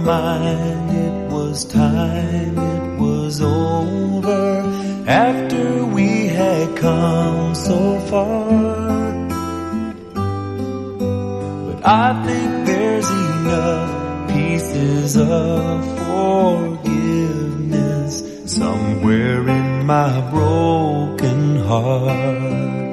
mind it was time it was over, after we had come so far. But I think there's enough pieces of forgiveness somewhere in my broken heart.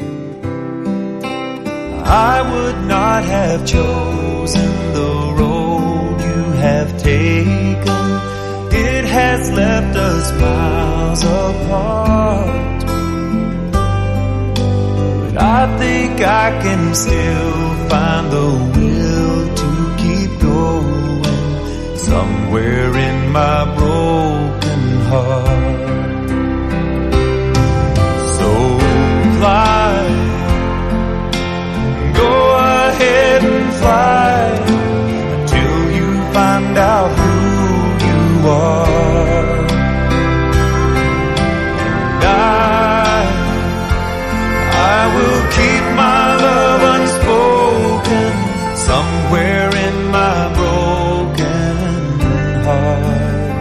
I would not have chosen the road you have taken. It has left us miles apart. But I think I can still find the will to keep going somewhere in my broken heart. So fly, go ahead and fly until you find out who you are. And I will keep my love unspoken somewhere in my broken heart.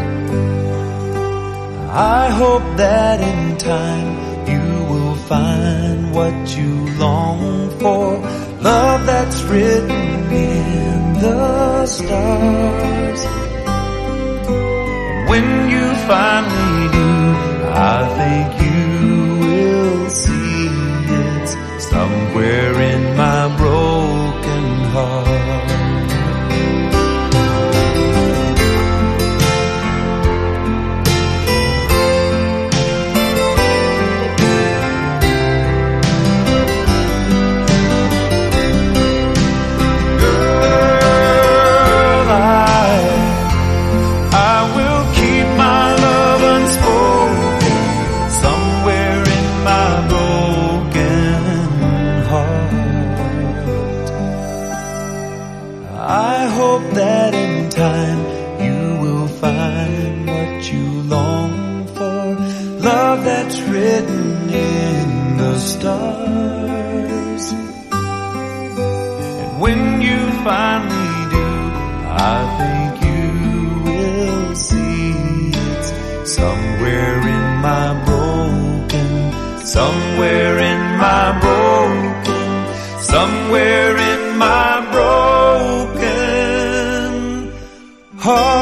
I hope that in time you will find what you long for, love that's written in the stars. And when you finally do, I think you will see it's somewhere in my broken heart. I hope that in time you will find what you long for, love that's written in the stars. And when you finally do, I think you will see it's somewhere in my broken, somewhere in my broken, somewhere in my broken heart.